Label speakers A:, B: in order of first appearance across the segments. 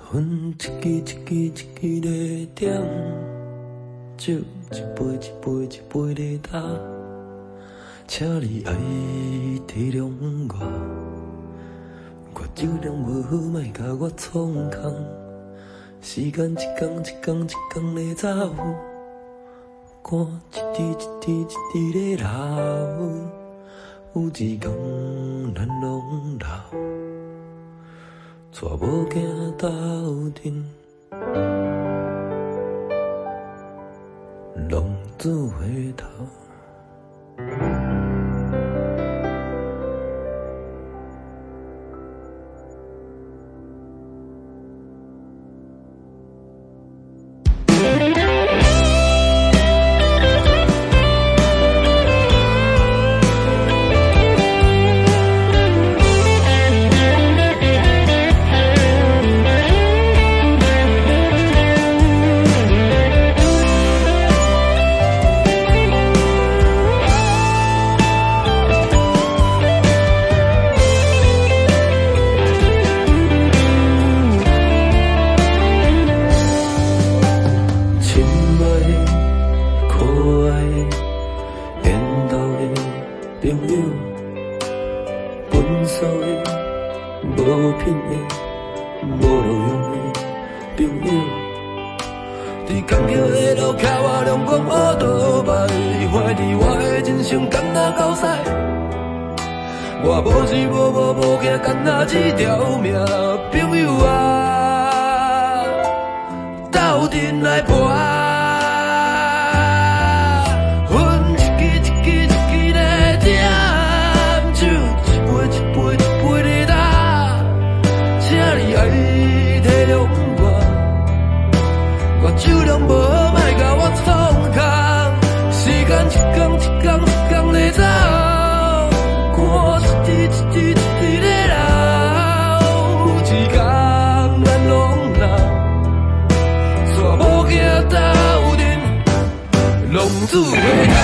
A: 分一支一支一支在点，酒一杯一杯一杯在打，请你爱体谅我酒量无好，莫甲我创空。时间一天一天一天在走，汗一滴一滴一滴在流，有一天咱拢老。带某囝斗阵，浪子回头。我无钱无囝，干那一条命，朋友啊，斗阵来搏，分一支一支一支在点，酒一杯一杯一杯在打，请你爱体谅我酒量无好，莫甲我创空，时间一天一天一天在走。一滴一滴在流，有一天咱拢老，带某囝斗阵，浪子回头。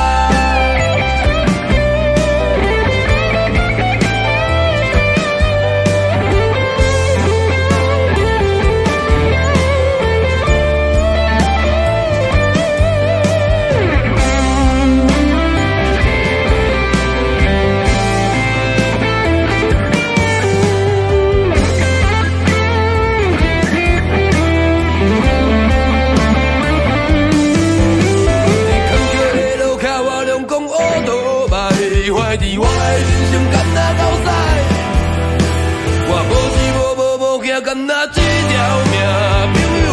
A: 怀疑我的人生干那狗屎，我无钱无囝，干那一条命，朋友。